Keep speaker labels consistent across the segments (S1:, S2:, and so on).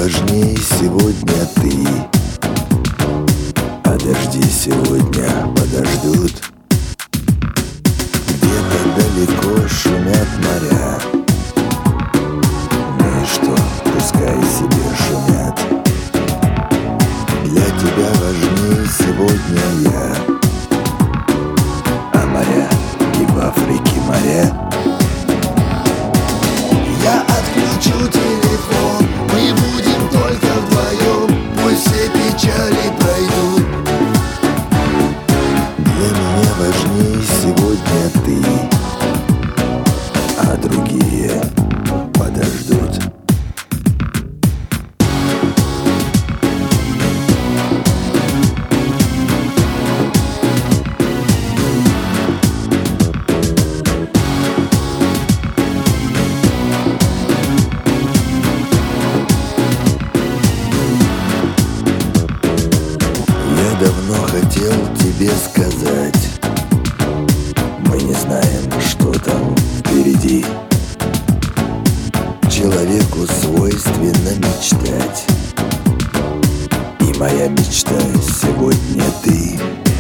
S1: важнее сегодня ты, а дожди сегодня подождут. Где-то далеко шумят моря, ну и что, пускай себе шумят. Для тебя важнее сегодня я, а моря и в Африке моря.
S2: Я отключу телефон, мы будем только вдвоем, пусть все печали пройдут.
S1: Для меня важнее сегодня ты, а другие подождут. Давно хотел тебе сказать, мы не знаем, что там впереди. Человеку свойственно мечтать, и моя мечта сегодня ты.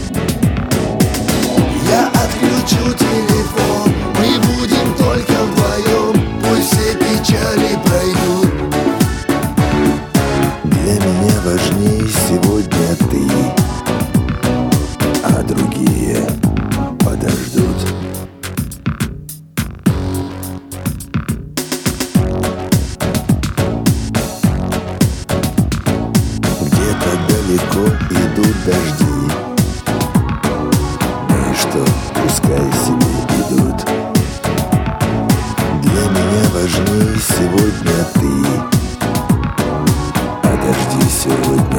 S2: Я отключу телефон, мы будем только вдвоем, пусть все печали пройдут.
S1: Для меня важнее сегодня ты, а другие подождут. Где-то далеко идут дожди, ну и что, пускай себе идут. Для меня важнее сегодня ты, а дожди сегодня